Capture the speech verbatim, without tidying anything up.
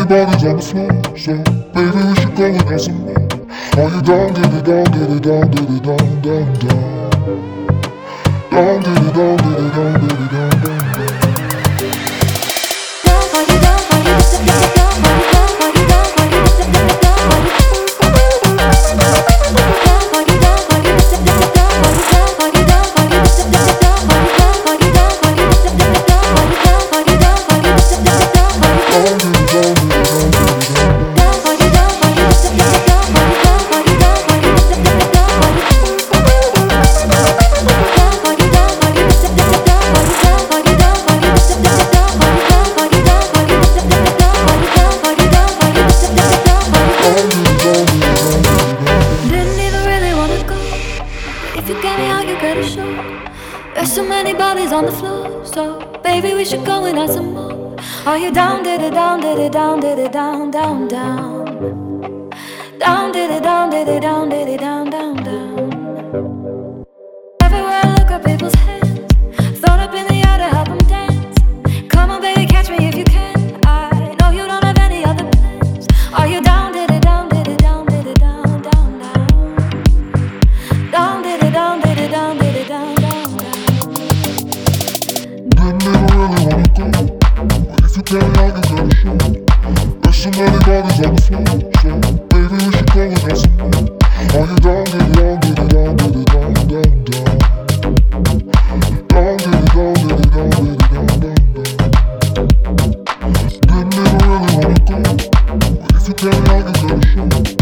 bodies on the floor, so baby we should go and have some more. Are you down, get it down, get it down, get it down, down, down. Down, get it down, get it down, get it down, down, down. If you get me out, you gotta show. There's so many bodies on the floor, so baby, we should go and have some more. Are you down, did it down, did it down, did it down, down, down. Down, did it down, did it down, did it down, down, down. Everywhere I look at people's hands, thrown up in the air to help them dance. Come on, baby, catch me if you can. I know you don't have any other plans. Are you down, did it down, did it down, did it down, down, down. Down, did it down, did it down, did it down, down, down. Didn't even really wanna go, but if you can't, I can gotta show. There's so many bodies on the floor, so baby we should go and have some more. Are you down, get it down, get it down, get it down, down, down. Down, get it down, get it down, get it down, down, down. Didn't even really wanna go, but if you can't, I can gotta show.